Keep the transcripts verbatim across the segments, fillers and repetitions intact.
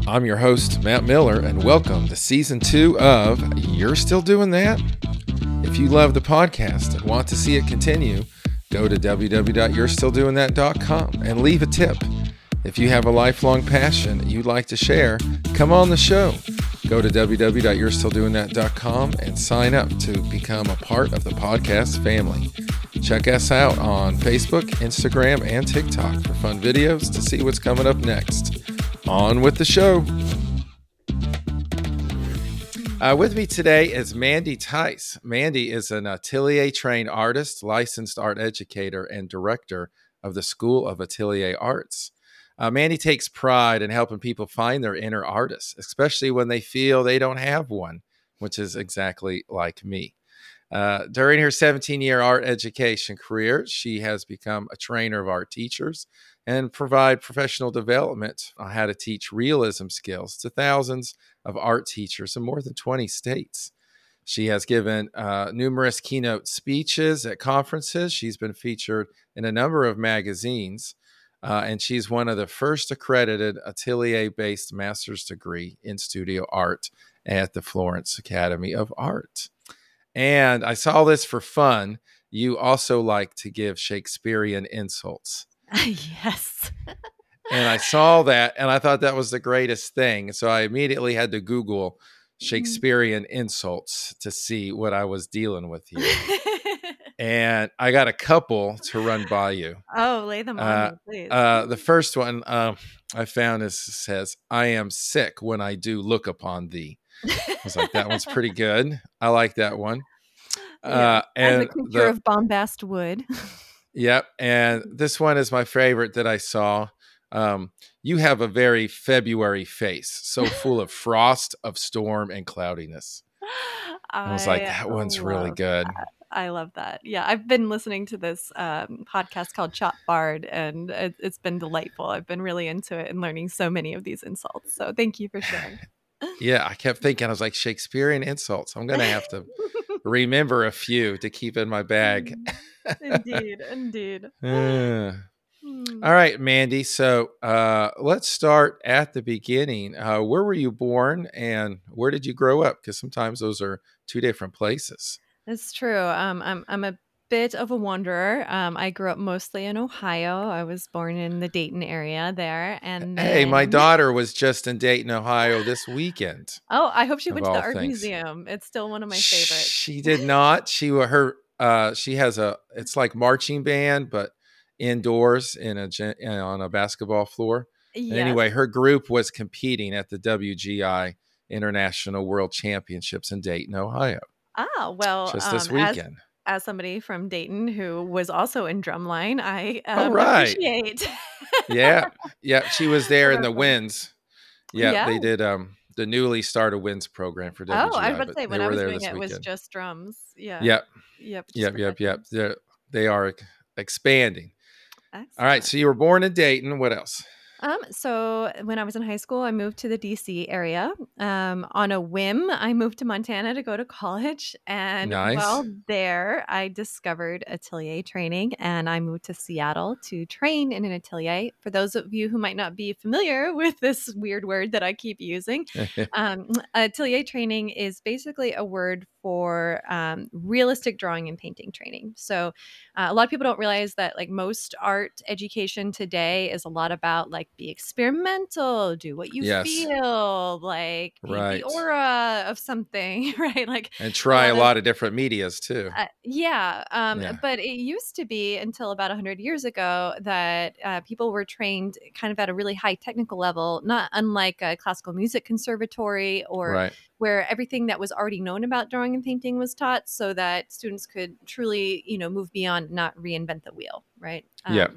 I'm your host, Matt Miller, and welcome to season two of You're Still Doing That? If you love the podcast and want to see it continue, go to w w w dot you're still doing that dot com and leave a tip. If you have a lifelong passion you'd like to share, come on the show. Go to w w w dot you're still doing that dot com and sign up to become a part of the podcast family. Check us out on Facebook, Instagram, and TikTok for fun videos to see what's coming up next. On with the show. Uh, with me today is Mandy Tice. Mandy is an Atelier-trained artist, licensed art educator, and director of the School of Atelier Arts. Uh, Mandy takes pride in helping people find their inner artist, especially when they feel they don't have one, which is exactly like me. Uh, during her seventeen-year art education career, she has become a trainer of art teachers and provide professional development on how to teach realism skills to thousands of art teachers in more than twenty states. She has given uh, numerous keynote speeches at conferences. She's been featured in a number of magazines, uh, and she's one of the first accredited Atelier-based master's degree in studio art at the Florence Academy of Art. And I saw this for fun. You also like to give Shakespearean insults. Yes. And I saw that and I thought that was the greatest thing. So I immediately had to Google Shakespearean insults to see what I was dealing with here. And I got a couple to run by you. Oh, lay them on Uh, me, please. uh, the first one um, I found is says, "I am sick when I do look upon thee." I was like, that one's pretty good. I like that one. Yeah, Uh, and as a creature the, of bombast would. Yep. And this one is my favorite that I saw. Um, you have a very February face, so full of frost, of storm, and cloudiness. I, I was like, that one's really good. That. I love that. Yeah, I've been listening to this um, podcast called Chop Bard, and it, it's been delightful. I've been really into it and learning so many of these insults. So thank you for sharing. Yeah, I kept thinking, I was like, Shakespearean insults. I'm going to have to remember a few to keep in my bag. Indeed, indeed. Uh, all right, Mandy. So uh, let's start at the beginning. Uh, where were you born and where did you grow up? Because sometimes those are two different places. It's true. Um, I'm I'm a bit of a wanderer. Um, I grew up mostly in Ohio. I was born in the Dayton area there, and then... Hey, my daughter was just in Dayton, Ohio this weekend. Oh, I hope she went to the art things. museum. It's still one of my favorites. She did not. She her uh, she has a it's like marching band, but indoors in a on a basketball floor. Yes. Anyway, her group was competing at the W G I International World Championships in Dayton, Ohio. Ah, well, just this um, weekend. As, as somebody from Dayton who was also in drumline, I um, All right. appreciate. yeah, yeah, she was there in the Winds. Yeah, yeah, they did um, the newly started Winds program for W G I. Oh, I was about to say when I was doing it, it was weekend. just drums. Yeah. Yep. Yep. Yep. Yep. Yep. They're, they are expanding. Excellent. All right. So you were born in Dayton. What else? Um, so when I was in high school, I moved to the D C area. Um, on a whim, I moved to Montana to go to college. And nice. while there, I discovered atelier training and I moved to Seattle to train in an atelier. For those of you who might not be familiar with this weird word that I keep using, um, atelier training is basically a word for um, realistic drawing and painting training. So uh, a lot of people don't realize that like most art education today is a lot about like be experimental, do what you yes. feel, like paint right. the aura of something, right? Like and try a lot, a lot of, of different medias too. Uh, yeah, um, yeah. But it used to be until about one hundred years ago that uh, people were trained kind of at a really high technical level, not unlike a classical music conservatory or right. where everything that was already known about drawing and painting was taught so that students could truly, you know, move beyond, not reinvent the wheel, right? Um, yeah.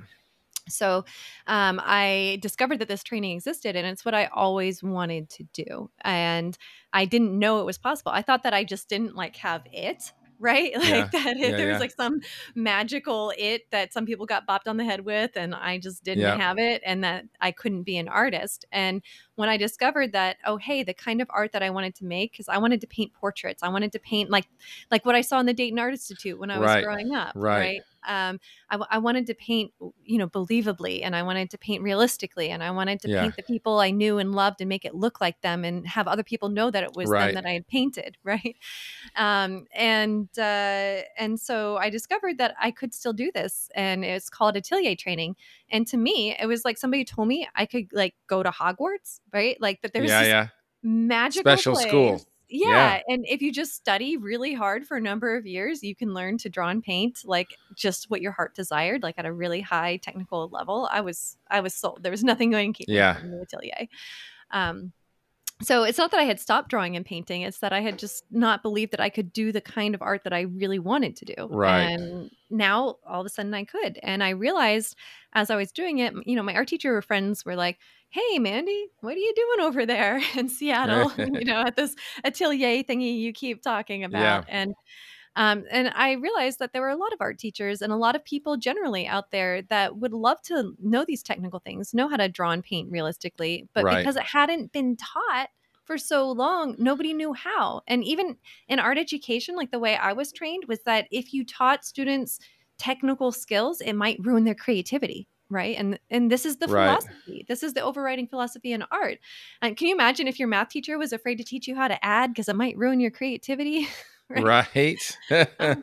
So um, I discovered that this training existed and it's what I always wanted to do. And I didn't know it was possible. I thought that I just didn't like have it. Right? Like yeah. that it, yeah, there yeah. was like some magical it that some people got bopped on the head with and I just didn't yeah. have it and that I couldn't be an artist. And when I discovered that, oh, hey, the kind of art that I wanted to make, because I wanted to paint portraits. I wanted to paint like like what I saw in the Dayton Art Institute when I was right. growing up. Right. right? Um, I, w- I wanted to paint, you know, believably, and I wanted to paint realistically, and I wanted to Yeah. paint the people I knew and loved and make it look like them and have other people know that it was them Right. that I had painted. Right. Um, and, uh, and so I discovered that I could still do this, and it's called atelier training. And to me, it was like somebody told me I could like go to Hogwarts, right? Like that there's Yeah. this Yeah. magical Special place. school. Yeah. Yeah. And if you just study really hard for a number of years, you can learn to draw and paint like just what your heart desired, like at a really high technical level. I was, I was sold. There was nothing going to keep me Yeah. from the atelier. Um, so it's not that I had stopped drawing and painting, it's that I had just not believed that I could do the kind of art that I really wanted to do. Right. And now all of a sudden I could. And I realized as I was doing it, you know, my art teacher friends were like, "Hey, Mandy, what are you doing over there in Seattle? You know, at this atelier thingy you keep talking about." Yeah. And um, and I realized that there were a lot of art teachers and a lot of people generally out there that would love to know these technical things, know how to draw and paint realistically. But Right. because it hadn't been taught for so long, nobody knew how. And even in art education, like the way I was trained was that if you taught students technical skills, it might ruin their creativity. Right. And and this is the Right. philosophy. This is the overriding philosophy in art. And can you imagine if your math teacher was afraid to teach you how to add because it might ruin your creativity? Right. Right. Um,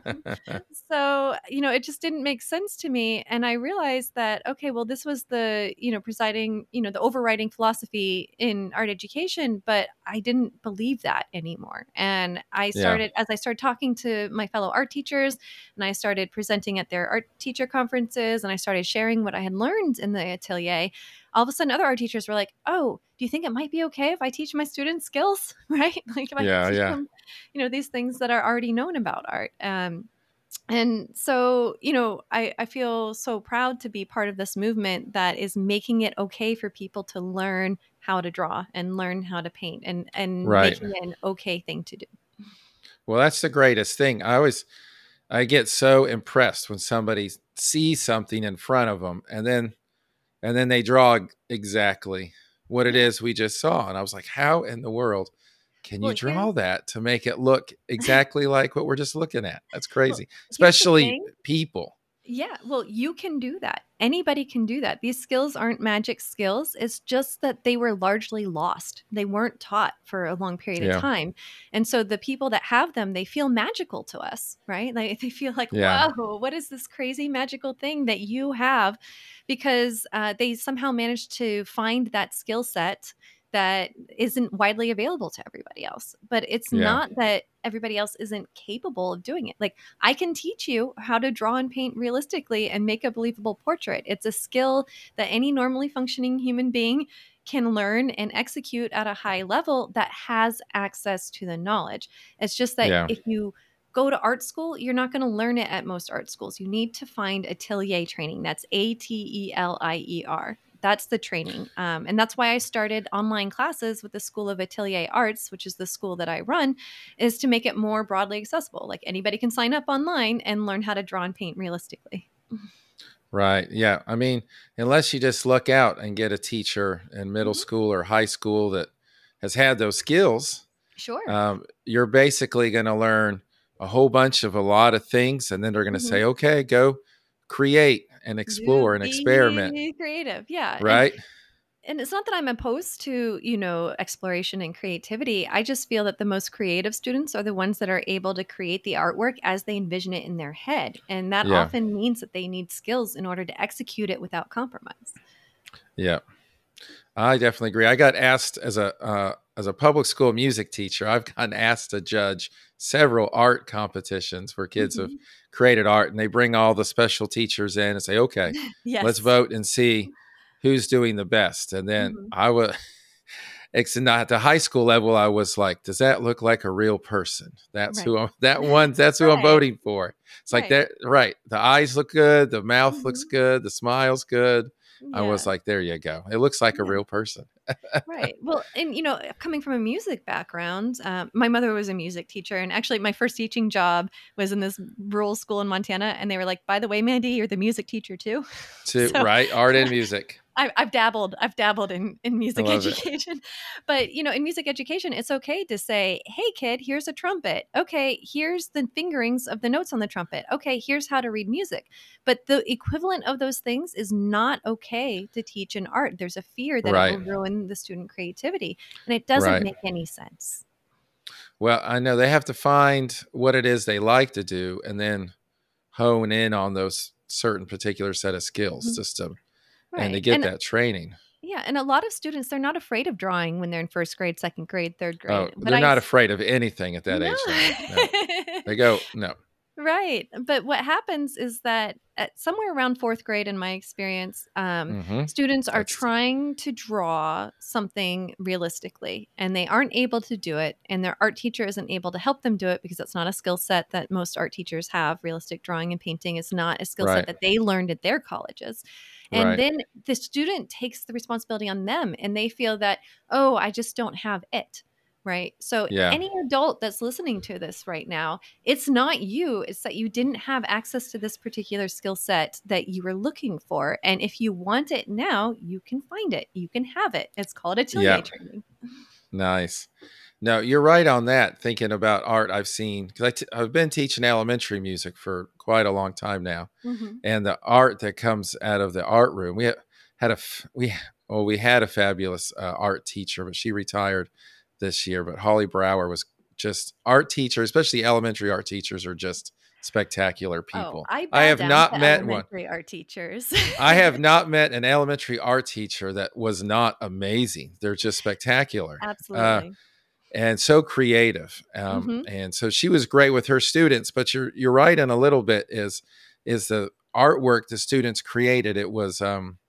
so, you know, it just didn't make sense to me. And I realized that, okay, well, this was the, you know, presiding, you know, the overriding philosophy in art education, but I didn't believe that anymore. And I Yeah. started, as I started talking to my fellow art teachers and I started presenting at their art teacher conferences and I started sharing what I had learned in the atelier, all of a sudden other art teachers were like, "Oh, do you think it might be okay if I teach my students skills?" Right? Like if I Yeah. teach Yeah. them, you know, these things that are already known about art. Um, and so, you know, I, I feel so proud to be part of this movement that is making it okay for people to learn how to draw and learn how to paint and, and Right. making it an okay thing to do. Well, that's the greatest thing. I always, I get so impressed when somebody sees something in front of them and then, and then they draw exactly what it Yeah. is we just saw. And I was like, how in the world can you Well, here's draw that to make it look exactly like what we're just looking at? That's well, crazy, here's the especially thing. people. Yeah, well, you can do that. Anybody can do that. These skills aren't magic skills. It's just that they were largely lost. They weren't taught for a long period of Yeah. time. And so the people that have them, they feel magical to us, right? Like they feel like, Yeah. whoa, what is this crazy magical thing that you have? Because uh, they somehow managed to find that skill set that isn't widely available to everybody else. But it's Yeah. not that everybody else isn't capable of doing it. Like I can teach you how to draw and paint realistically and make a believable portrait. It's a skill that any normally functioning human being can learn and execute at a high level that has access to the knowledge. It's just that Yeah. if you go to art school, you're not going to learn it at most art schools. You need to find atelier training. That's A T E L I E R. That's the training. Um, and that's why I started online classes with the School of Atelier Arts, which is the school that I run, is to make it more broadly accessible. Like anybody can sign up online and learn how to draw and paint realistically. Right. Yeah. I mean, unless you just look out and get a teacher in middle Mhm. school or high school that has had those skills, Sure. um, you're basically going to learn a whole bunch of a lot of things. And then they're going to Mhm. say, okay, go create and You explore and experiment. be creative. Yeah. And Right. and it's not that I'm opposed to, you know, exploration and creativity. I just feel that the most creative students are the ones that are able to create the artwork as they envision it in their head. And that Yeah. often means that they need skills in order to execute it without compromise. Yeah. I definitely agree. I got asked as a uh, as a public school music teacher. I've gotten asked to judge several art competitions where kids have Mhm. created art, and they bring all the special teachers in and say, "Okay, let's Yes. vote and see who's doing the best." And then Mhm. I was, it's not at the high school level. I was like, "Does that look like a real person? That's Right. who I'm. That one. That's who I'm Right. voting for." It's like Right. that, right? The eyes look good. The mouth looks Mhm. good. The smile's good. I was Yeah. like, "There you go. It looks like a Yeah. real person." Right. Well, and you know, coming from a music background, um, my mother was a music teacher, and actually, my first teaching job was in this rural school in Montana. And they were like, "By the way, Mandy, you're the music teacher too." To So right, art and music. I, I've dabbled. I've dabbled in, in I music love it. education, but you know, in music education, it's okay to say, "Hey, kid, here's a trumpet. Okay, here's the fingerings of the notes on the trumpet. Okay, here's how to read music." But the equivalent of those things is not okay to teach in art. There's a fear that it Right. will ruin the student creativity, and it doesn't Right. make any sense. Well, I know they have to find what it is they like to do and then hone in on those certain particular set of skills Mhm. system and to Right, get and that training. yeah, and a lot of students, they're not afraid of drawing when they're in first grade, second grade, third Oh, grade. But they're I not s afraid of anything at that No. age level. No. They go, no. Right, but what happens is that at somewhere around fourth grade, in my experience, um, Hmm. students are That's trying to draw something realistically, and they aren't able to do it, and their art teacher isn't able to help them do it because that's not a skill set that most art teachers have. Realistic drawing and painting is not a skill set right. that they learned at their colleges. And Right. then the student takes the responsibility on them, and they feel that, "Oh, I just don't have it." Right? So Yeah. any adult that's listening to this right now, it's not you, it's that you didn't have access to this particular skill set that you were looking for. And if you want it now, you can find it. You can have it. It's called Yeah. atelier training. Nice. No, you're right on that. Thinking about art, I've seen because I t- I've been teaching elementary music for quite a long time now, Mhm. and the art that comes out of the art room. We had, had a f- we well we had a fabulous uh, art teacher, but she retired this year. But Holly Brower was just art teacher, especially elementary art teachers are just spectacular Oh, people. I I bow have down not to met one. elementary art teachers. I have not met an elementary art teacher that was not amazing. They're just spectacular. Uh, Absolutely. and so creative. Um, Mhm. and so she was great with her students. But you're you're right in a little bit is is the artwork the students created. It was um,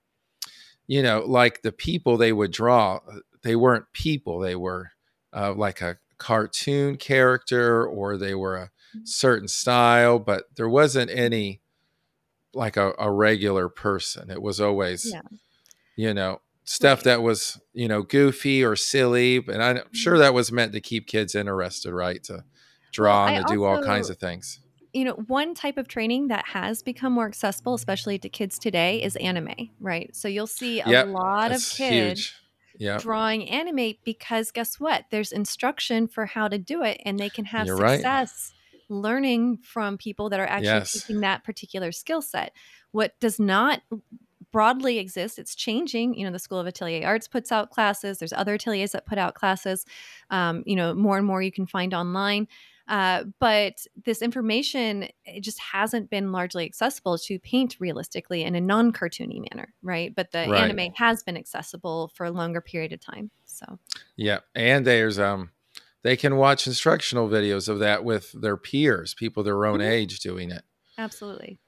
you know like the people they would draw. uh, They weren't people. They were uh, like a cartoon character, or they were a certain style. But there wasn't any like a, a regular person. It was always Yeah, you know stuff right. that was you know goofy or silly, and I'm sure Mhm. that was meant to keep kids interested, right, to Well, draw and I to do all kinds also of things. you know, one type of training that has become more accessible, especially to kids today, is anime, right? So you'll see a Yep, lot of that's kids huge. Yep, drawing anime because guess what? There's instruction for how to do it, and they can have you're right. success learning from people that are actually Yes. teaching that particular skill set. What does not broadly exist, it's changing. You know, the School of Atelier Arts puts out classes, there's other ateliers that put out classes. Um, you know, more and more you can find online. Uh, but this information, it just hasn't been largely accessible to paint realistically in a non-cartoony manner, right? But the Right. anime has been accessible for a longer period of time. So, Yeah, and there's um they can watch instructional videos of that with their peers, people their own mhm, age doing it. absolutely.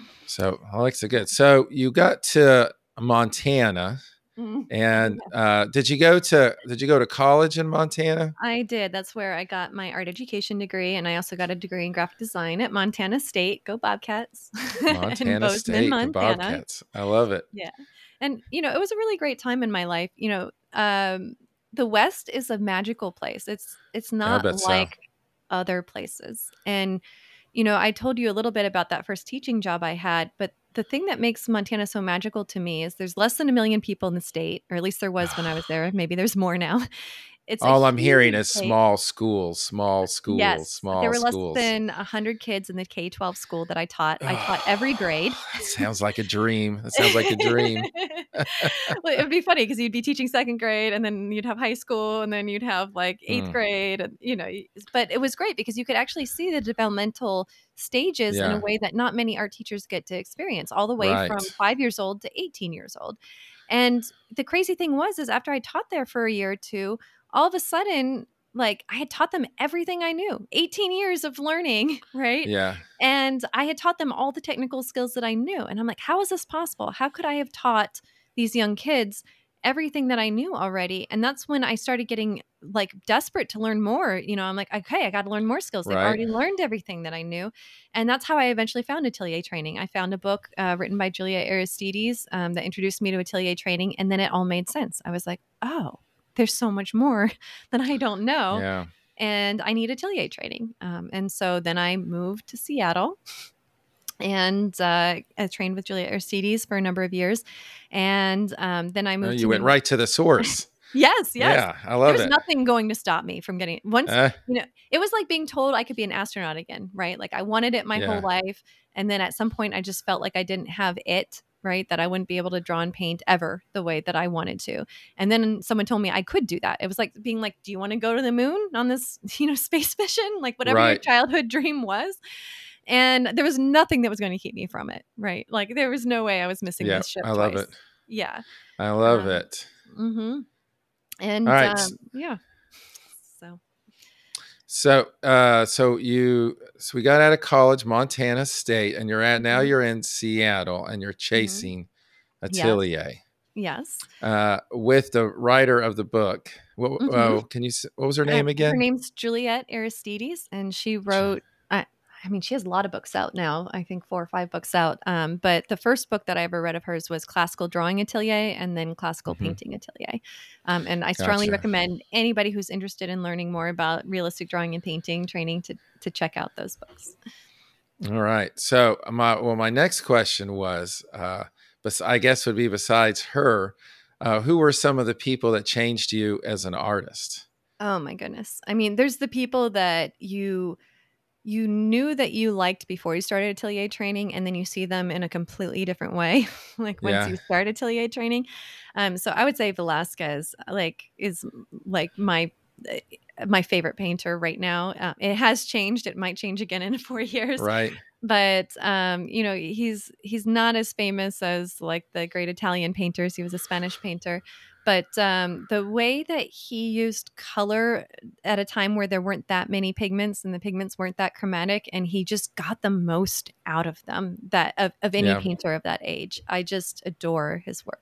So Alexa, Yeah. good. So you got to Montana, Mm. and uh, did you go to did you go to college in Montana? I did. That's where I got my art education degree, and I also got a degree in graphic design at Montana State. Go Bobcats in Montana Bozeman, State, the Montana. Bobcats. I love it. Yeah. And, you know, it was a really great time in my life. You know, um, the West is a magical place. It's it's Yeah, I not bet so. like other places. And, you know, I told you a little bit about that first teaching job I had, but the thing that makes Montana so magical to me is there's less than a million people in the state, or at least there was when I was there. Maybe there's more now. It's a All I'm hearing huge is state. small schools, small schools, Yes, there small were less schools. than one hundred kids in the K twelve school that I taught. I taught every Oh, grade. that sounds like a dream. That sounds like a dream. Well, it would be funny because 'cause you'd be teaching second grade, and then you'd have high school, and then you'd have, like, eighth Mm, grade, and, you know, y but it was great because you could actually see the developmental stages in a yeah, way that not many art teachers get to experience, all the way right. from five years old to eighteen years old. And the crazy thing was is after I taught there for a year or two, all of a sudden, like, I had taught them everything I knew, eighteen years of learning, right? Yeah, And I had taught them all the technical skills that I knew. And I'm like, how is this possible? How could I have taught these young kids everything that I knew already? And that's when I started getting like desperate to learn more. You know, I'm like, okay, I got to learn more skills. They've right. already learned everything that I knew. And that's how I eventually found atelier training. I found a book uh, written by Julia Aristides um, that introduced me to atelier training. And then it all made sense. I was like, oh, there's so much more that I don't know, Yeah. and I need atelier training. Um, and so then I moved to Seattle and uh, I trained with Juliet Aristides for a number of years. And um, then I Oh, moved you to went New right to the source. Yes, yes. Yeah, I There love was it. nothing going to stop me from getting once, Uh, you know, it was like being told I could be an astronaut again, right? Like I wanted it my whole yeah, life. And then at some point I just felt like I didn't have it, right? That I wouldn't be able to draw and paint ever the way that I wanted to. And then someone told me I could do that. It was like being like, do you want to go to the moon on this, you know, space mission? Like whatever your right. childhood dream was. And there was nothing that was going to keep me from it, right? Like there was no way I was missing Yeah, this ship I love twice. it. Yeah. I love Um, it. mhm. All And, right. s- um, yeah, so So, uh, so you, so we got out of college, Montana State, and you're at now. mhm, You're in Seattle, and you're mhm. chasing Yes, Atelier yes. uh, with the writer of the book. What? Mhm. Oh, can you? s- What was her Uh, name her again? name's Juliet Aristides, and she J- wrote I I mean, she has a lot of books out now, I think four or five books out, um, but the first book that I ever read of hers was Classical Drawing Atelier and then Classical mhm, Painting Atelier, um, and I strongly Gotcha. recommend anybody who's interested in learning more about realistic drawing and painting training to to check out those books. All right. So my well, my next question was, uh, bes- I guess would be besides her, uh, who were some of the people that changed you as an artist? Oh my goodness. I mean, there's the people that you you knew that you liked before you started atelier training, and then you see them in a completely different way like once Yeah. you start atelier training. Um so I would say Velasquez like is like my uh, my favorite painter right now. Uh, it has changed, it might change again in four years, Right. but um you know, he's he's not as famous as like the great Italian painters. He was a Spanish painter, but um the way that he used color at a time where there weren't that many pigments and the pigments weren't that chromatic, and he just got the most out of them that of, of any Yeah. painter of that age. I just adore his work.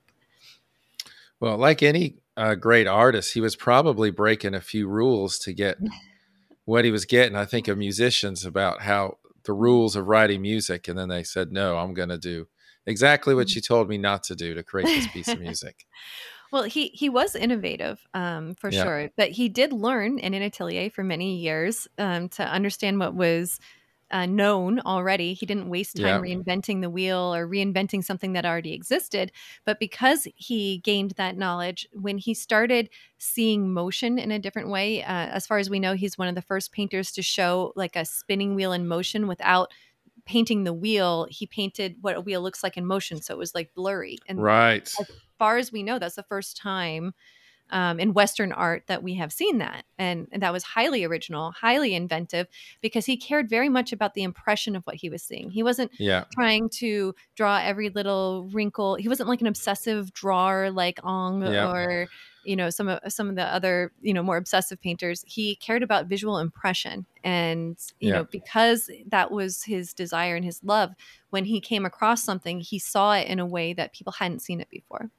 Well, like any uh, great artist, he was probably breaking a few rules to get what he was getting. I think of musicians about how the rules of writing music, and then they said, "No, I'm going to do exactly what you told me not to do to create this piece of music." Well, he he was innovative, um, for Yeah. sure, but he did learn in an atelier for many years, um, to understand what was uh, known already. He didn't waste time Yeah. reinventing the wheel or reinventing something that already existed. But because he gained that knowledge, when he started seeing motion in a different way, uh, as far as we know, he's one of the first painters to show like a spinning wheel in motion without painting the wheel. He painted what a wheel looks like in motion, so it was like blurry. And Right. as far as we know, that's the first time um, in Western art that we have seen that. And, and that was highly original, highly inventive, because he cared very much about the impression of what he was seeing. He wasn't Yeah. trying to draw every little wrinkle. He wasn't like an obsessive drawer like Ong Yeah. or you know some of some of the other you know more obsessive painters. He cared about visual impression, and you Yeah. know because that was his desire and his love. When he came across something, he saw it in a way that people hadn't seen it before.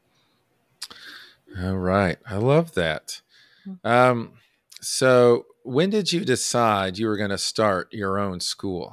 All right. I love that. Um, so when did you decide you were going to start your own school?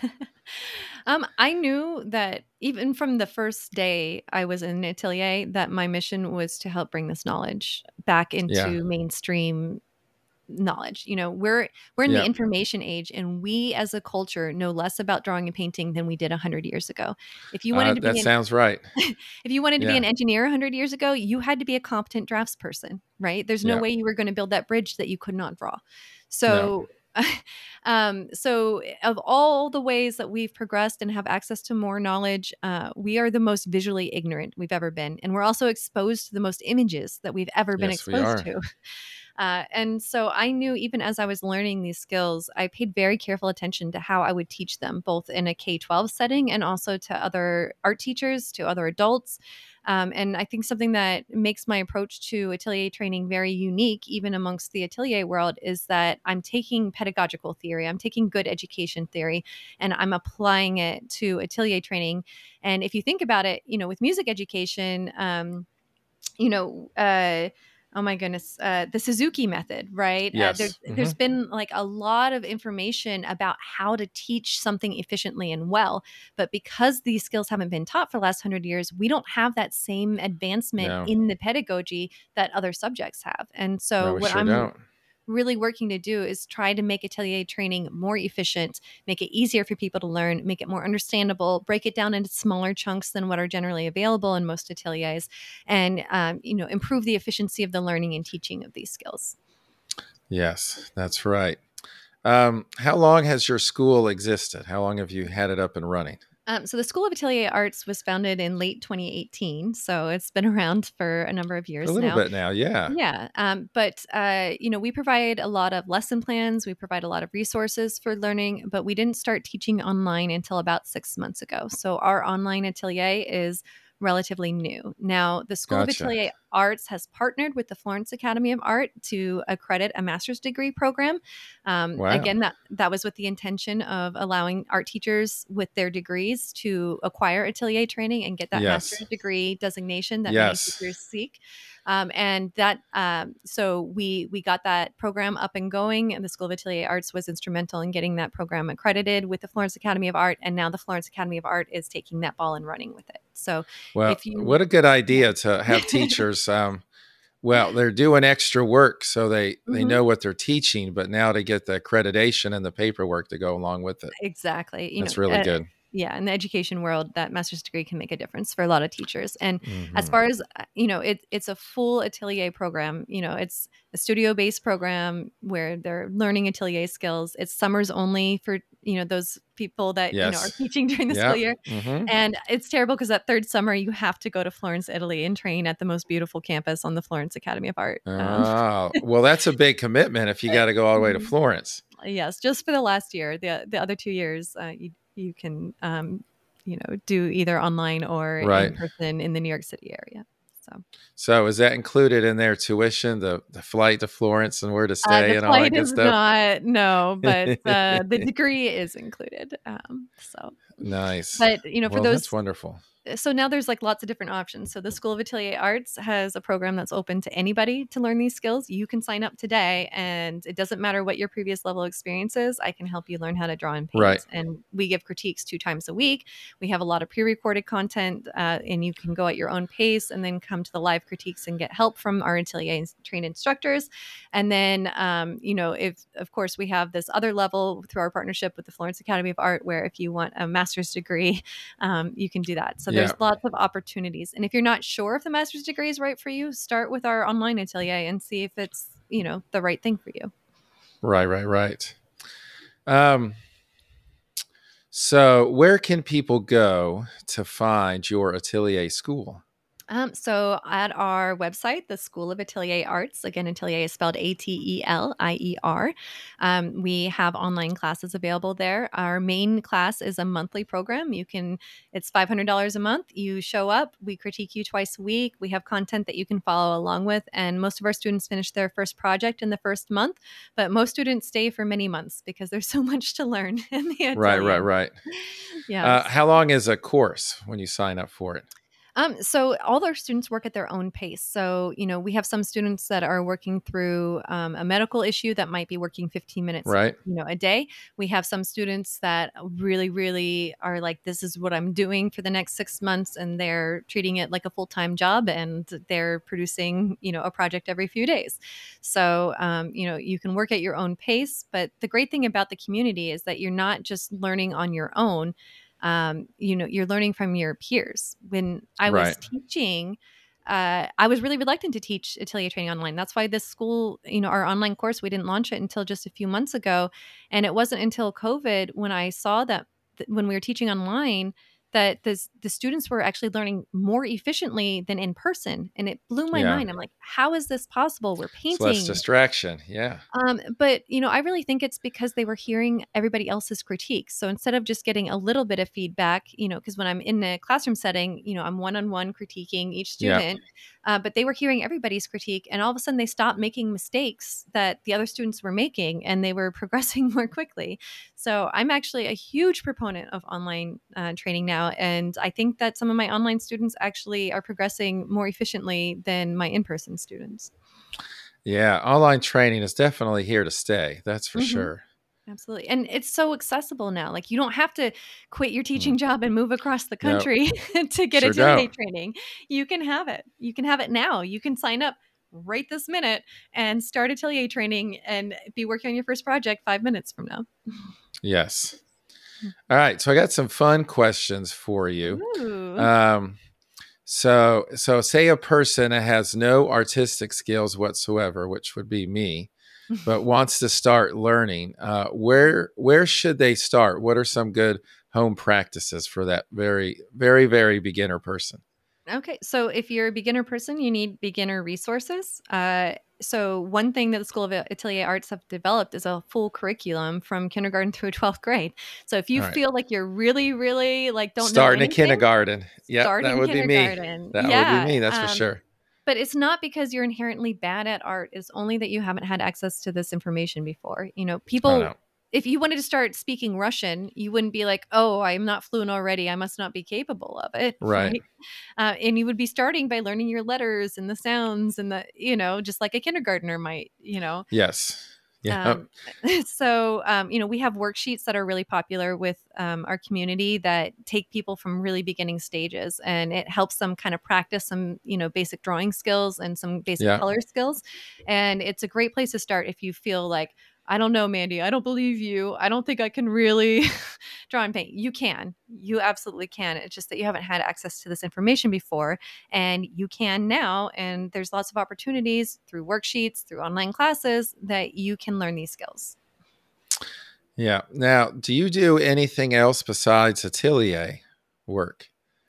um, I knew that even from the first day I was in Atelier, that my mission was to help bring this knowledge back Yeah. into mainstream knowledge. You know, we're we're in the Yeah. information age, and we as a culture know less about drawing and painting than we did a hundred years ago. If you Uh, wanted to that be an sounds right. if you wanted to be Yeah. an engineer a hundred years ago, you had to be a competent draftsperson, right? There's no Yeah. way you were going to build that bridge that you could not draw. No. So, um, so of all the ways that we've progressed and have access to more knowledge, uh, we are the most visually ignorant we've ever been, and we're also exposed to the most images that we've ever been Yes, we exposed are. to. Uh, and so I knew even as I was learning these skills, I paid very careful attention to how I would teach them, both in a K twelve setting and also to other art teachers, to other adults. Um, and I think something that makes my approach to atelier training very unique, even amongst the atelier world, is that I'm taking pedagogical theory, I'm taking good education theory, and I'm applying it to atelier training. And if you think about it, you know, with music education, um, you know, uh, oh my goodness, uh, the Suzuki method, right? Uh, there's Yes. Hmm. there's been like a lot of information about how to teach something efficiently and well, but because these skills haven't been taught for the last hundred years, we don't have that same advancement No. in the pedagogy that other subjects have. And so No, we what sure I'm don't. really working to do is try to make atelier training more efficient, make it easier for people to learn, make it more understandable, break it down into smaller chunks than what are generally available in most ateliers, and um, you know, improve the efficiency of the learning and teaching of these skills. Yes, that's right. Um, how long has your school existed? How long have you had it up and running? Um, so the School of Atelier Arts was founded in late twenty eighteen, so it's been around for a number of For a years little now. bit now, yeah. Yeah, um, but uh, you know, we provide a lot of lesson plans. We provide a lot of resources for learning, but we didn't start teaching online until about six months ago. So our online atelier is relatively new. Now, the School of Gotcha. Atelier Arts has partnered with the Florence Academy of Art to accredit a master's degree program. Um, Wow. again, that that was with the intention of allowing art teachers with their degrees to acquire atelier training and get that Yes. master's degree designation that many Yes. teachers seek. Um, and that um, so we we got that program up and going, and the School of Atelier Arts was instrumental in getting that program accredited with the Florence Academy of Art, and now the Florence Academy of Art is taking that ball and running with it. So Well, if you what a good idea to yeah. have teachers. Um, well, they're doing extra work, so they they Mhm. know what they're teaching, but now to get the accreditation and the paperwork to go along with it. Exactly. You know, That's really uh, good. yeah, in the education world, that master's degree can make a difference for a lot of teachers. And as Hmm. far as uh, you know, it, it's a full atelier program. You know, it's a studio-based program where they're learning atelier skills. It's summers only for you know those people that you know are Yes. teaching during the school Yeah. year. Hmm. And it's terrible because that third summer you have to go to Florence, Italy, and train at the most beautiful campus on the Florence Academy of Art. Um, Oh, well, that's a big commitment if you got to go all the way to mhm. Florence. Yes, just for the last year. The the other two years, uh, you you can um, you know do either online or in Right. person in the New York City area. So So is that included in their tuition, the the flight to Florence and where to uh, stay the and all that flight good is stuff? not no, but uh, the degree is included. Um, so, Nice. but you know, for Well, that's those wonderful. so now there's like lots of different options. So the School of Atelier Arts has a program that's open to anybody to learn these skills. You can sign up today, and it doesn't matter what your previous level of experience is. I can help you learn how to draw and Right. paint. And we give critiques two times a week. We have a lot of pre-recorded content, uh, and you can go at your own pace and then come to the live critiques and get help from our atelier trained instructors. And then, um, you know, if of course we have this other level through our partnership with the Florence Academy of Art, where if you want a master's degree, um, you can do that. So Yeah. there's lots of opportunities. And if you're not sure if the master's degree is right for you, start with our online atelier and see if it's, you know, the right thing for you. Right, right, right. Um, so where can people go to find your atelier school? Um, so at our website, the School of Atelier Arts, again, Atelier is spelled A T E L I E R. Um, we have online classes available there. Our main class is a monthly program. You can, it's five hundred dollars a month. You show up, we critique you twice a week. We have content that you can follow along with. And most of our students finish their first project in the first month, but most students stay for many months because there's so much to learn in the Right, right, atelier. right. Uh, Yes. how long is a course when you sign up for it? Um, so all our students work at their own pace. So, you know, we have some students that are working through um, a medical issue that might be working fifteen minutes, Right. you know, a day. We have some students that really, really are like, this is what I'm doing for the next six months. And they're treating it like a full-time job and they're producing, you know, a project every few days. So, um, you know, you can work at your own pace. But the great thing about the community is that you're not just learning on your own. Um, you know, you're learning from your peers. When I was Right. teaching, uh, I was really reluctant to teach atelier training online. That's why this school, you know, our online course, we didn't launch it until just a few months ago. And it wasn't until COVID when I saw that th- when we were teaching online, that this, the students were actually learning more efficiently than in person. And it blew my Yeah. mind. I'm like, how is this possible? We're It's less painting. distraction. Yeah. Um, but you know, I really think it's because they were hearing everybody else's critiques. So instead of just getting a little bit of feedback, you know, because when I'm in a classroom setting, you know, I'm one-on-one critiquing each Yeah. student, uh, but they were hearing everybody's critique, and all of a sudden they stopped making mistakes that the other students were making, and they were progressing more quickly. So I'm actually a huge proponent of online uh, training now, and I think that some of my online students actually are progressing more efficiently than my in-person students. Yeah. Online training is definitely here to stay. That's for Mhm. sure. Absolutely. And it's so accessible now. Like you don't have to quit your Mm. teaching job and move across the No, country to get sure atelier don't. training. You can have it. You can have it now. You can sign up right this minute and start atelier training and be working on your first project five minutes from now. Yes. All right. So I got some fun questions for you. Ooh. Um, so, so say a person that has no artistic skills whatsoever, which would be me, but wants to start learning. Uh, where where should they start? What are some good home practices for that very, very, very beginner person? Okay, so if you're a beginner person, you need beginner resources. Uh, so one thing that the School of Atelier Arts have developed is a full curriculum from kindergarten through twelfth grade. So if you All right. feel like you're really, really like don't know Starting in anything, kindergarten. Yep, start that in would be me. kindergarten. That would be Yeah. me. That's for Um, sure. but it's not because you're inherently bad at art. It's only that you haven't had access to this information before. You know, Oh people, no. if you wanted to start speaking Russian, you wouldn't be like, oh, I'm not fluent already. I must not be capable of it. Right. Right. Uh, and you would be starting by learning your letters and the sounds and the, you know, just like a kindergartner might, you know. Yes. Yeah. Um, so, um, you know, we have worksheets that are really popular with um, our community that take people from really beginning stages, and it helps them kind of practice some, you know, basic drawing skills and some basic Yeah. color skills. And it's a great place to start if you feel like, I don't know, Mandy, I don't believe you. I don't think I can really draw and paint. You can. You absolutely can. It's just that you haven't had access to this information before, and you can now. And there's lots of opportunities through worksheets, through online classes that you can learn these skills. Yeah. Now, do you do anything else besides atelier work?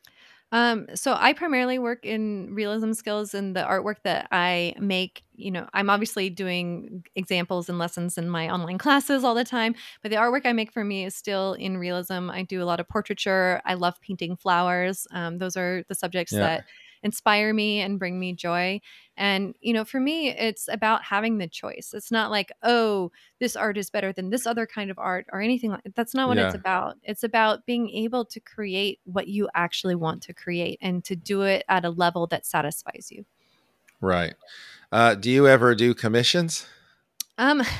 Um, so I primarily work in realism skills, and the artwork that I make, you know, I'm obviously doing examples and lessons in my online classes all the time, but the artwork I make for me is still in realism. I do a lot of portraiture. I love painting flowers. Um, those are the subjects Yeah. that inspire me and bring me joy. And, you know, for me, it's about having the choice. It's not like, oh, this art is better than this other kind of art or anything like that's not what it's Yeah. about. It's about being able to create what you actually want to create and to do it at a level that satisfies you. Right. Uh, do you ever do commissions? Um, all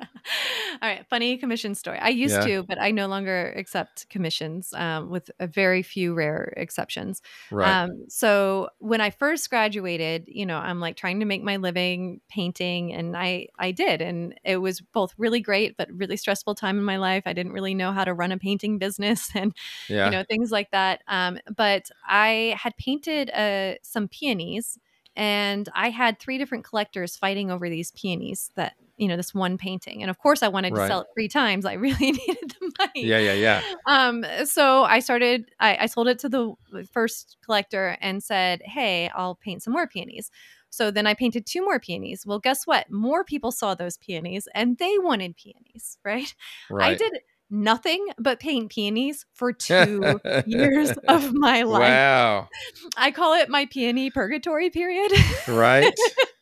right, funny commission story. I used Yeah. to, but I no longer accept commissions, um, with a very few rare exceptions. Right. Um, so when I first graduated, you know, I'm like trying to make my living painting, and I I did, and it was both really great but really stressful time in my life. I didn't really know how to run a painting business and you Yeah. know things like that. Um, but I had painted uh, some peonies. And I had three different collectors fighting over these peonies that, you know, this one painting. And of course, I wanted to Right. sell it three times. I really needed the money. Yeah. Yeah. Yeah. Um, so I started, I, I sold it to the first collector and said, hey, I'll paint some more peonies. So then I painted two more peonies. Well, guess what? More people saw those peonies and they wanted peonies, right? I Right. did nothing but paint peonies for two years of my life. Wow. I call it my peony purgatory period. Right.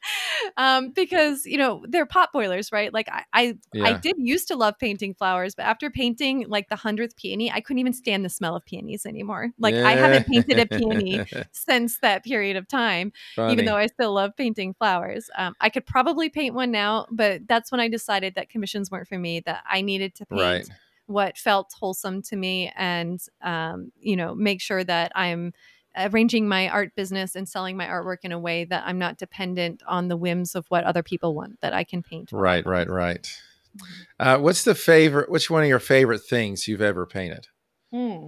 um, because you know they're pot boilers, right? Like I, I, I Yeah. did used to love painting flowers, but after painting like the hundredth peony, I couldn't even stand the smell of peonies anymore. Like I Yeah. haven't painted a peony since that period of time, even though Funny. I still love painting flowers. Um, I could probably paint one now, but that's when I decided that commissions weren't for me. That I needed to Right. paint what felt wholesome to me, and um, you know, make sure that I'm arranging my art business and selling my artwork in a way that I'm not dependent on the whims of what other people want, that I can paint what I Right. want. Right. Right. Mhm. Uh, what's the favorite? Which one of your favorite things you've ever painted? Hmm.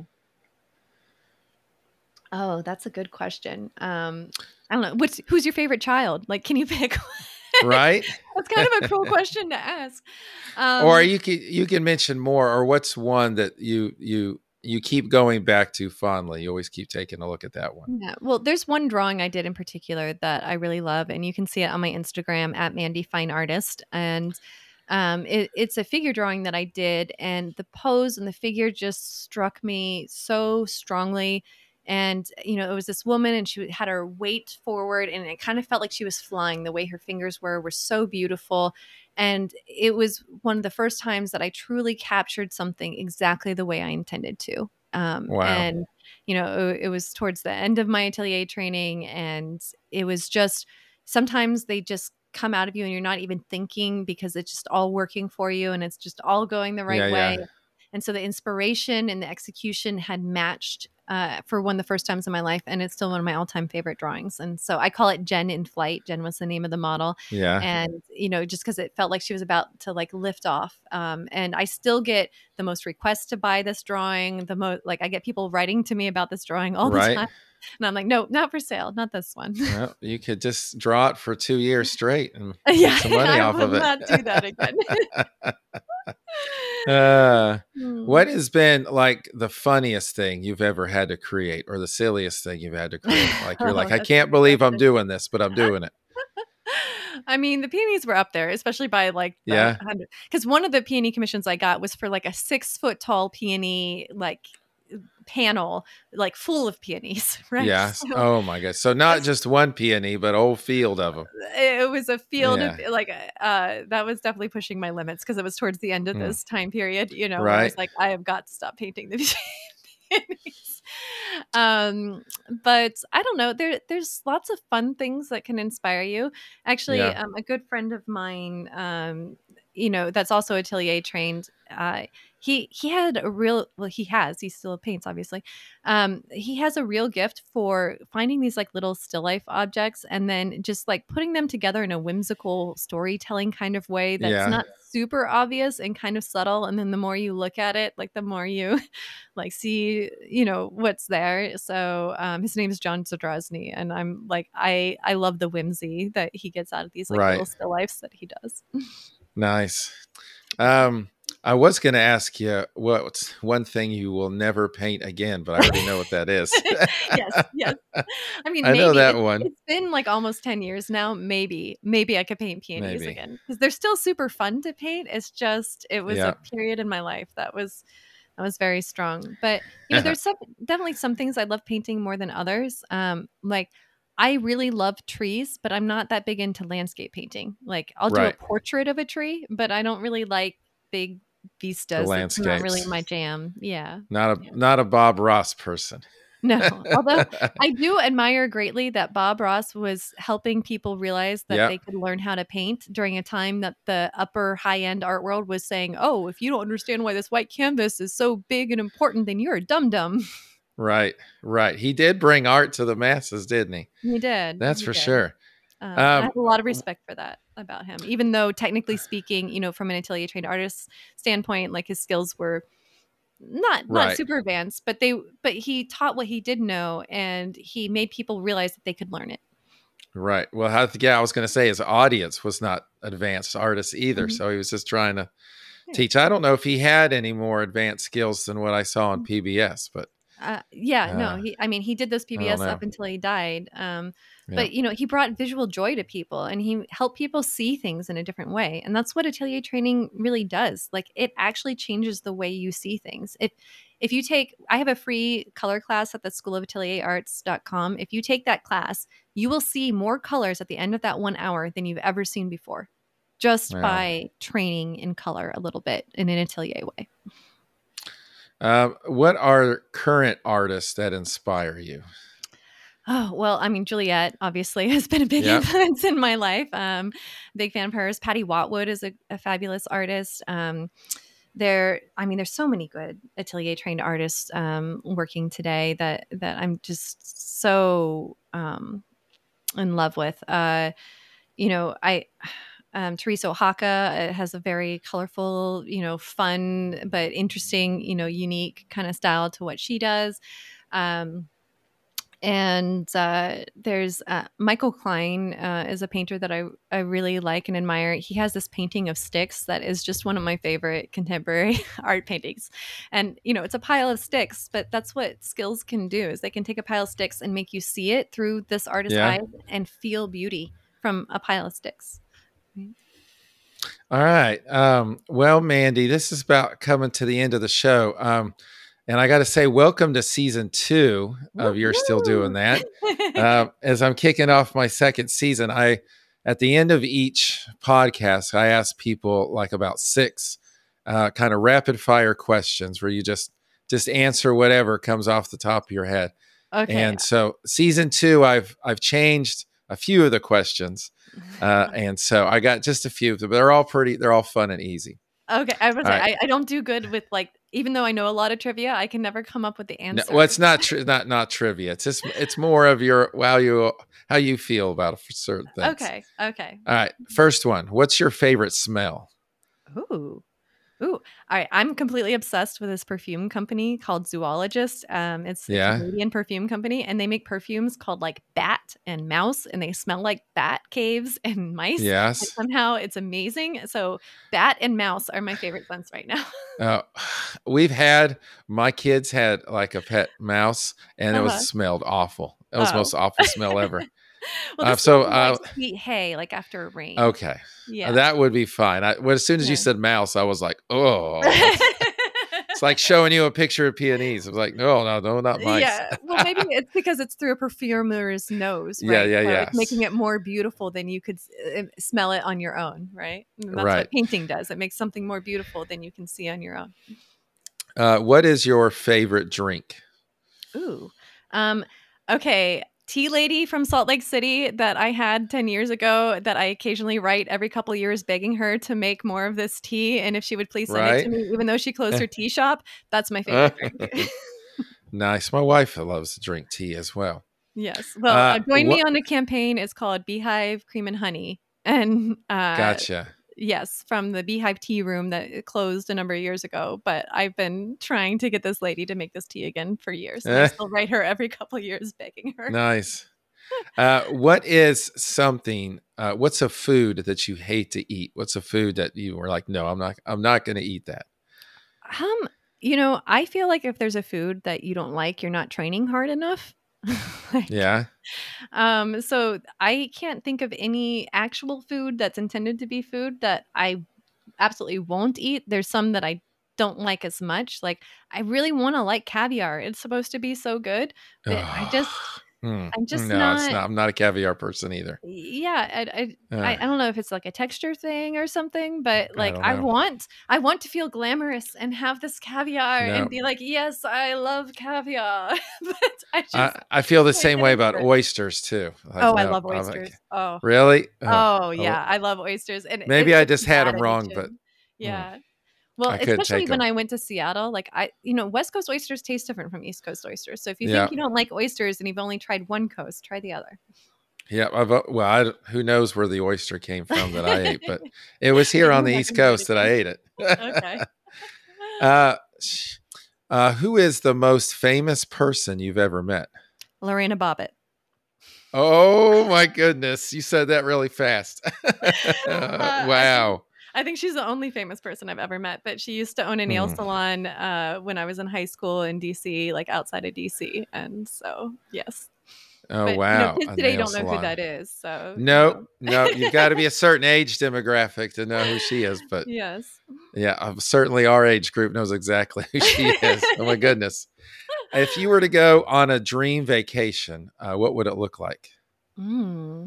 Oh, that's a good question. Um, I don't know. What's who's your favorite child? Like, can you pick? Right. That's kind of a cruel question to ask. Or Um, you can you can mention more. Or what's one that you you you keep going back to fondly? You always keep taking a look at that one. yeah. Well, there's one drawing I did in particular that I really love, and you can see it on my Instagram at Mandy Fine Artist. And um, it, it's a figure drawing that I did, and the pose and the figure just struck me so strongly. And you know, it was this woman, and she had her weight forward, and it kind of felt like she was flying. The way her fingers were were so beautiful, and it was one of the first times that I truly captured something exactly the way I intended to. Um, Wow. and you know, it, it was towards the end of my atelier training, and it was just sometimes they just come out of you and you're not even thinking because it's just all working for you and it's just all going the Yeah. right way. Yeah. And so the inspiration and the execution had matched uh, for one of the first times in my life, and it's still one of my all-time favorite drawings. And so I call it Jen in Flight. Jen was the name of the model, Yeah. and you know, just because it felt like she was about to like lift off. Um, and I still get the most requests to buy this drawing. The most like I get people writing to me about this drawing all the Right. time, and I'm like, no, not for sale, not this one. Well, you could just draw it for two years straight and Yeah, make some money I off will of it. not do that again. uh, Hmm. what has been like the funniest thing you've ever had to create, or the silliest thing you've had to create? Like you're Oh, like, I that's a can't good believe I'm question. doing this, but I'm doing it. I mean, the peonies were up there, especially by like the Yeah. hundred. Because one of the peony commissions I got was for like a six foot tall peony like panel, like full of peonies, right? Yes. So Oh my gosh. So not that's- just one peony, but a whole field of them. it was a field of Yeah. like uh that was definitely pushing my limits because it was towards the end of Hmm. this time period, you know, where I Right. was like, I have got to stop painting the peonies. Um, but I don't know. There, there's lots of fun things that can inspire you. Actually, Yeah. um, a good friend of mine, um, you know, that's also atelier trained. Uh, he he had a real well, he has he still paints, obviously. Um, he has a real gift for finding these like little still life objects and then just like putting them together in a whimsical storytelling kind of way that's Yeah. not super obvious and kind of subtle. And then the more you look at it, like the more you like see, you know, what's there. So um, his name is John Zadrozny, and I'm like, I I love the whimsy that he gets out of these like Right. little still lifes that he does. Nice. Um, I was going to ask you what's one thing you will never paint again, but I already know what that is. Yes, yes. I mean, I know maybe that it's, one. it's been like almost ten years now. Maybe, maybe I could paint peonies Maybe. again because they're still super fun to paint. It's just it was Yeah. a period in my life that was that was very strong. But you know, there's some, definitely some things I love painting more than others. Um, like I really love trees, but I'm not that big into landscape painting. Like I'll do a Right. portrait of a tree, but I don't really like big The vistas. That's not really landscapes. my jam. Yeah. Not a Yeah. not a Bob Ross person. No, although I do admire greatly that Bob Ross was helping people realize that Yeah. they could learn how to paint during a time that the upper high end art world was saying, oh, if you don't understand why this white canvas is so big and important, then you're a dum dum. Right. Right. He did bring art to the masses, didn't he? He did. That's He for did. sure. Um, I Um, have a lot of respect for that about him, even though technically speaking, you know, from an atelier trained artist standpoint, like his skills were not not right. super advanced, but they but he taught what he did know, and he made people realize that they could learn it. Right. Well, I think, yeah, I was going to say his audience was not advanced artists either. Mhm. So he was just trying to Yeah. teach. I don't know if he had any more advanced skills than what I saw on P B S, but Uh, yeah, no, uh, he, I mean, he did those I don't P B S know. up until he died. Um, Yeah. but, you know, he brought visual joy to people and he helped people see things in a different way. And that's what atelier training really does. Like it actually changes the way you see things. If, if you take, I have a free color class at the school of atelier arts dot com. If you take that class, you will see more colors at the end of that one hour than you've ever seen before, just Wow. by training in color a little bit in an atelier way. Um, what are current artists that inspire you? Oh, well, I mean, Juliet obviously has been a big Yeah. influence in my life. Um, big fan of hers. Patty Watwood is a, a fabulous artist. Um, there, I mean, there's so many good atelier trained artists um, working today that that I'm just so um, in love with. Uh, you know, I um, Teresa Oaxaca uh, has a very colorful, you know, fun but interesting, you know, unique kind of style to what she does. Um, and uh, there's uh, Michael Klein uh, is a painter that I, I really like and admire. He has this painting of sticks that is just one of my favorite contemporary art paintings. And, you know, it's a pile of sticks, but that's what skills can do is they can take a pile of sticks and make you see it through this artist's Yeah. eyes and feel beauty from a pile of sticks. All right. Um, well, Mandy, this is about coming to the end of the show. Um, and I got to say, welcome to season two of You're Still Doing That. Uh, as I'm kicking off my second season, I, at the end of each podcast, I ask people like about six uh, kind of rapid fire questions where you just just answer whatever comes off the top of your head. Okay. And so season two, I've I've changed a few of the questions, uh, and so I got just a few, but they're all pretty. They're all fun and easy. Okay, I was All say right. I, I don't do good with like even though I know a lot of trivia, I can never come up with the No, well, answer. it's not tri- not not trivia. It's just it's more of your how you how you feel about certain things. Okay, okay. All right. First one. What's your favorite smell? Ooh. Ooh, I I'm completely obsessed with this perfume company called Zoologist. Um, it's a Yeah. Canadian perfume company, and they make perfumes called like bat and mouse, and they smell like bat caves and mice. And Yes. somehow it's amazing. So bat and mouse are my favorite scents right now. Uh, we've had my kids had like a pet mouse, and it was Uh-huh. smelled awful. It was the Oh. most awful smell ever. Well, Uh, this so, smells like uh, sweet hay, like after rain. okay, Uh, Yeah. that would be fine. I, well, as soon as you Yeah. said mouse, I was like, oh, that's it's like showing you a picture of peonies. I was like, no, no, no, not mice. Yeah. Well, maybe it's because it's through a perfumer's nose, Yeah, right? yeah, So it's making yes, it more beautiful than you could s- uh, smell it on your own, right? And that's what right. painting does. It makes something more beautiful than you can see on your own. Uh, what is your favorite drink? Ooh. Um, okay. Tea lady from Salt Lake City that I had ten years ago that I occasionally write every couple years begging her to make more of this tea. And if she would please send it to Right. me, even though she closed her tea shop, that's my favorite drink. Nice. My wife loves to drink tea as well. Yes. Well, Uh, uh, join me what? on a campaign. It's called Beehive Cream and Honey. And uh, Gotcha. yes, from the Beehive Tea Room that it closed a number of years ago. But I've been trying to get this lady to make this tea again for years. And I Eh, still write her every couple of years begging her. nice. Uh, what is something? Uh, what's a food that you hate to eat? What's a food that you were like, no, I'm not. I'm not going to eat that. Um, you know, I feel like if there's a food that you don't like, you're not training hard enough. like, Yeah. um, so I can't think of any actual food that's intended to be food that I absolutely won't eat. There's some that I don't like as much. Like I really want to like caviar. It's supposed to be so good, but I Oh, just hmm. I'm just No, it's not not. I'm not a caviar person either. yeah, I, I Uh, I I don't know if it's like a texture thing or something, but I like don't I know. want I want to feel glamorous and have this caviar and No, be like, yes, I love caviar, but I I just I feel the can't same get way into about it. oysters too. Like, Oh, I no, love I'm like, oysters. Oh, really? Oh, oh oh, yeah, I love oysters, and it, maybe I it's just a had bad them wrong, but addiction. hmm, Yeah. Well, I couldn't especially take when them. I went to Seattle, like I, you know, West Coast oysters taste different from East Coast oysters. So if you Yeah. think you don't like oysters and you've only tried one coast, try the other. Yeah, I've, uh, well, I, who knows where the oyster came from that I ate, but it was here Maybe on you the East haven't heard Coast it that I yet. ate it. Okay. uh, sh- uh, who is the most famous person you've ever met? Lorena Bobbitt. Oh my goodness, you said that really fast. Uh, I think Wow. I think she's the only famous person I've ever met, but she used to own a nail Hmm. salon uh, when I was in high school in D C, like outside of D C, and so yes. Oh But you know, wow, kids a today nail don't know who salon. that is, so you No, know. no, you've got to be a certain age demographic to know who she is. But Yes. yeah, uh, certainly our age group knows exactly who she is. Oh my goodness. If you were to go on a dream vacation, uh, what would it look like? Mm.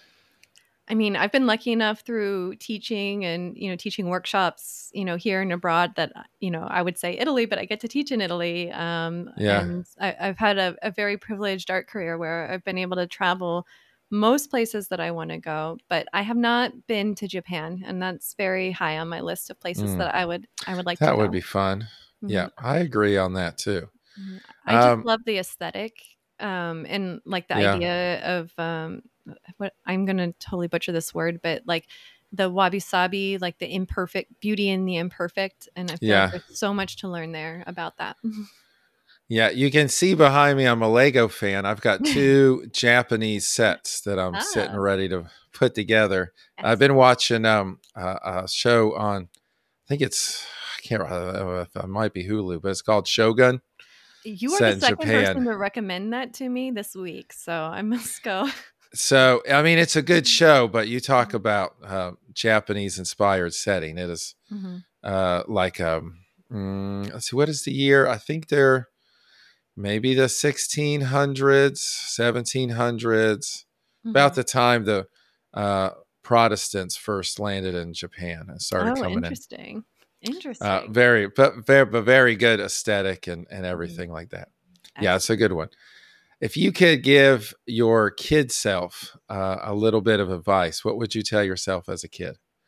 I mean, I've been lucky enough through teaching and, you know, teaching workshops, you know, here and abroad that, uh, you know, I would say Italy, but I get to teach in Italy. Um, Yeah. and I, I've had a, a very privileged art career where I've been able to travel most places that I want to go, but I have not been to Japan, and that's very high on my list of places Mm, that I would I would like to that would go. be fun. Mhm. Yeah, I agree on that too. Mhm. I just Um, love the aesthetic, um, and, like, the yeah, idea of, um, what I'm gonna totally butcher this word, but, like, the wabi-sabi, like, the imperfect beauty in the imperfect, and I feel like yeah, there's so much to learn there about that. yeah. You can see behind me, I'm a Lego fan. I've got two Japanese sets that I'm sitting Ah, ready to put together. I've been excellent. watching um, a, a show on, I think it's, I can't remember if it might be Hulu, but it's called Shogun, You are the set in second Japan. person to recommend that to me this week, so I must go. So, I mean, it's a good show, but you talk about uh, Japanese inspired setting. It is Mhm. uh, like, um, mm, let's see, what is the year? I think they're maybe the sixteen hundreds, seventeen hundreds, about Mhm. the time the uh, Protestants first landed in Japan and started Oh, coming in. interesting. Uh, Interesting. very, but very, but very good aesthetic and, and Mhm. everything like that. Yeah, it's a Excellent. good one. If you could give your kid self uh, a little bit of advice, what would you tell yourself as a kid?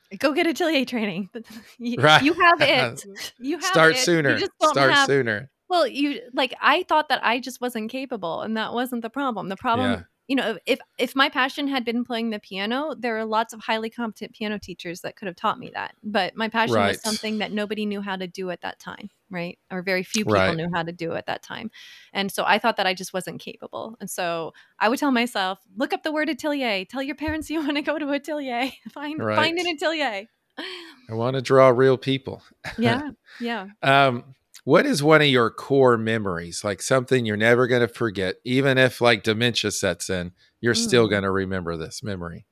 Go get atelier training. you, Right. you have it. You have Start it. sooner. You just don't Start have, sooner. Well, you like I thought that I just wasn't capable, and that wasn't the problem. The problem, Yeah. you know, if if my passion had been playing the piano, there are lots of highly competent piano teachers that could have taught me that. But my passion Right. was something that nobody knew how to do at that time, right? Or very few people Right. knew how to do at that time. And so I thought that I just wasn't capable. And so I would tell myself, look up the word atelier. Tell your parents you want to go to atelier. Find Right. find an atelier. I want to draw real people. Yeah. Yeah. Um, what is one of your core memories? Like something you're never going to forget, even if like dementia sets in, you're mm. still going to remember this memory.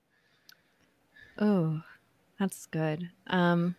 Oh, that's good. Um,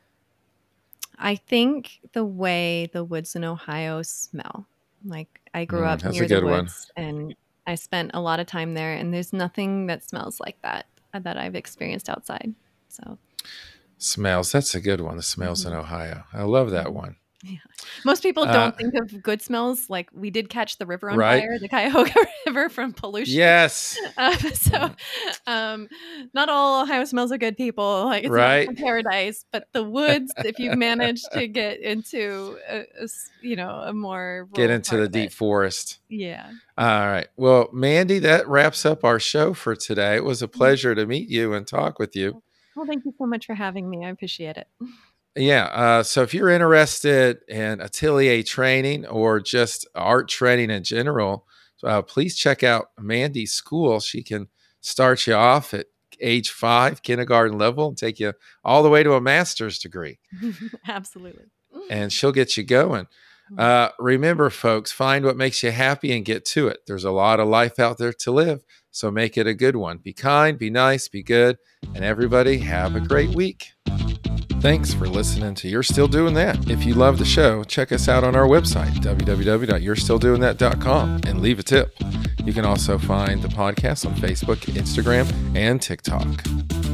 I think the way the woods in Ohio smell. Like I grew mm, up near the woods one. and I spent a lot of time there, and there's nothing that smells like that that I've experienced outside. So smells. That's a good one. The smells mm-hmm. in Ohio. I love that one. Yeah. Most people don't uh, think of good smells. Like we did catch the river on right? fire, the Cuyahoga River from pollution. Yes. Uh, so um, not all Ohio smells are good, people. Like it's right? not paradise, but the woods, if you manage to get into, a, a, you know, a more get into the deep it. forest. Yeah. All right. Well, Mandy, that wraps up our show for today. It was a pleasure to meet you and talk with you. Well, thank you so much for having me. I appreciate it. Yeah. Uh, so if you're interested in atelier training or just art training in general, uh, please check out Mandy's school. She can start you off at age five, kindergarten level, and take you all the way to a master's degree. Absolutely. And she'll get you going. Uh, remember, folks, find what makes you happy and get to it. There's a lot of life out there to live, so make it a good one. Be kind, be nice, be good, and everybody have a great week. Thanks for listening to You're Still Doing That. If you love the show, check us out on our website, w w w dot you're still doing that dot com, and leave a tip. You can also find the podcast on Facebook, Instagram, and TikTok.